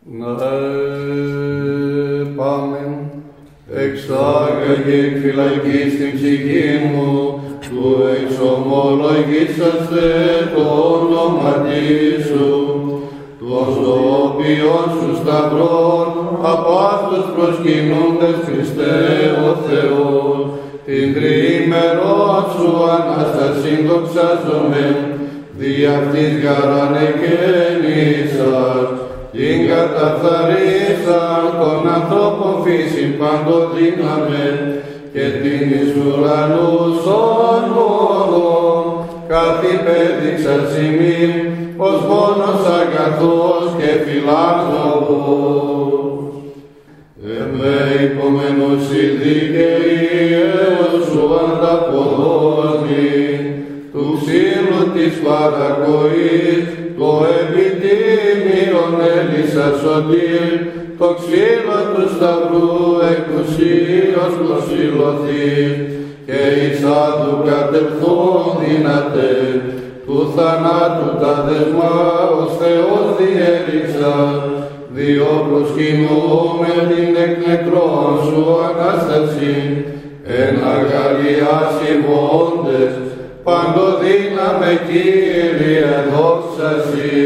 Πάμε. Εξάγαγε εκ φυλακής την ψυχή μου, του εξομολογήσαστε το όνομα σου, τον ζωοποιόν σου σταυρών, από αυτούς προσκυνούντες Χριστέ ο Θεός, την τριήμερον σου Ανάστασιν δοξάζομαι, δι' αυτής γαράνε γέννησας, την καταφθαρίσαν των ανθρώπων φύσιν παντοδύναμε, και την εις ουρανούς όνορων, καθ' υπέδειξας ημίν, ως μόνος αγαθός και φιλάνθρωπος. Εμέ υπομενούς οι δίκαιοι, έως σου ανταποδώσμη, του ξύλου της παρακοής, το επιτίμιον έλυσα σωτήρ, το ξύλο του σταυρού εκουσίως προσήλωθείς, και εις άδου κατελθούν δυνατέ, του θανάτου τα δεσμά ως Θεός διέριξα, διό προσκυνούμε την εκ νεκρών σου Ανάσταση, εν αγαλιάσει βόντες, παντοδύναμε Κύριε δόξασι.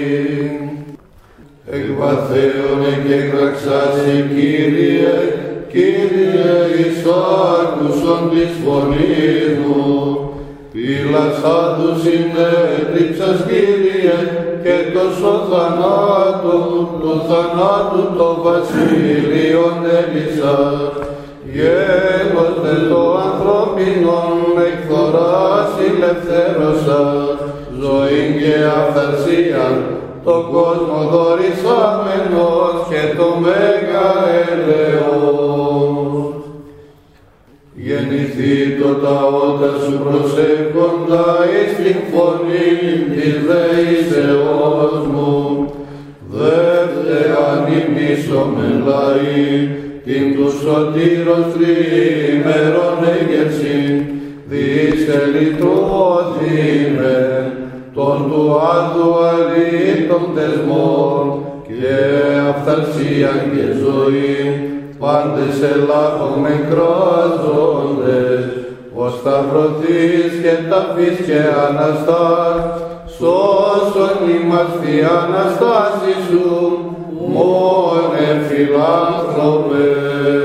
Εκ βαθέων εκέγραξάσι Κύριε, Κύριε εις άκουσον της φωνής μου, πύλας άδου συνέτριψας Κύριε, και τόσο του θανάτου το βασίλειον έλυσας, γένωστε το ανθρώπινον εκθοράς ελευθέρωσας, ζωήν και αυθαρσίαν, το κόσμο δωρησάμενος και το μέγα έλεος. Γεννηθεί το τα ότα σου προσέχοντα εις την φωνή της δεήσεώς μου, δεύτεραν ημίσομεν λαοί, την του σωτήρος τριήμερον έγερσιν, διήστε λυτρώθημε, τον του άδου αλήτων δεσμών, και αυθαρσίαν και ζωή, πάντες ελάχομεν κράζοντες, ως σταυρωθείς και ταφείς και Αναστάς, σώσον ημάς τη Αναστάση σου, μόνε φιλάνθρωπε.